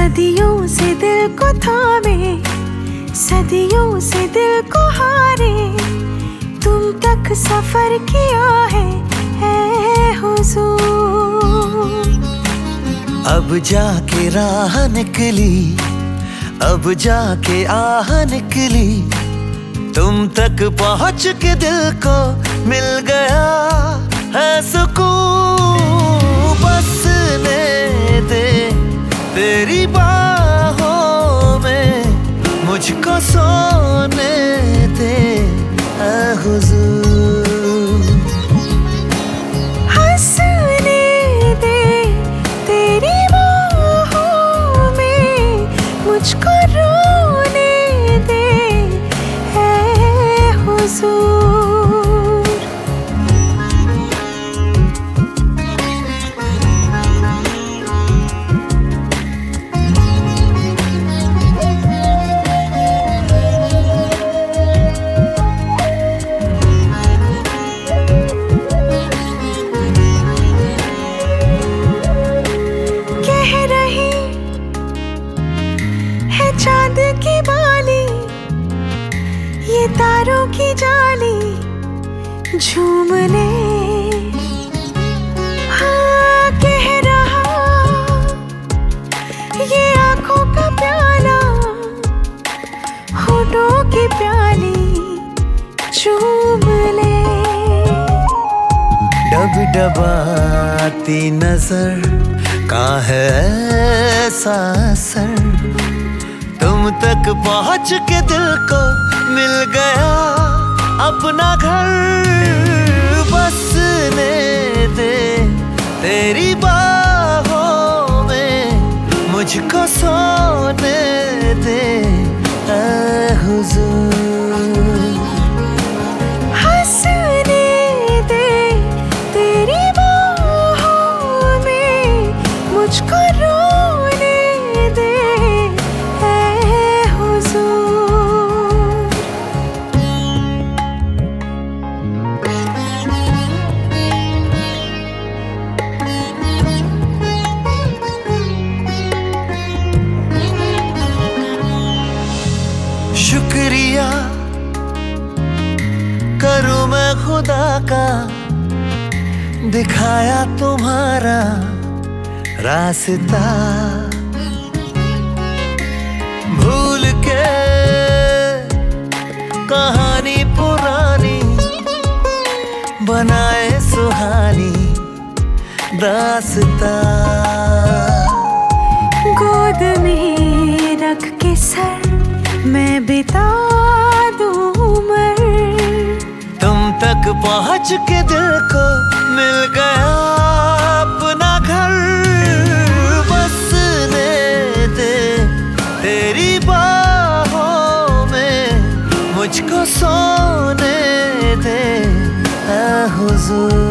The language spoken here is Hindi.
सदियों से दिल को थामे, सदियों से दिल को हारे, तुम तक सफर किया है हुजूर। अब जाके राह निकली, अब जाके आह निकली, तुम तक पहुंच के दिल को मिल गया है सुकून। बसने दे तेरी बाहों में, मुझको सोने दे ऐ हुजूर। हंसने दे तेरी बाहों में, मुझको रोने दे ऐ हुजूर। चांद की बाली, ये तारों की जाली झूम ले। हाँ कह रहा ये आंखों का प्याला, होठों की प्याली चूम ले। डब डबाती नजर का है ऐसा असर, तुम तक पहुंच के दिल को मिल गया अपना घर। बसने दे तेरी बाहों में, मुझको सोने दे ऐ हुजूर। हंसने दे तेरी बाहों में, मुझको रोने दे शुक्रिया करूं मैं खुदा का, दिखाया तुम्हारा रास्ता। भूल के कहानी पुरानी, बनाए सुहानी रास्ता। गोद में रख के सर मैं बिता दूं उम्र, तुम तक पहुंच के दिल को मिल गया अपना घर। बसने दे तेरी बाहों में, मुझको सोने दे ऐ हुजूर।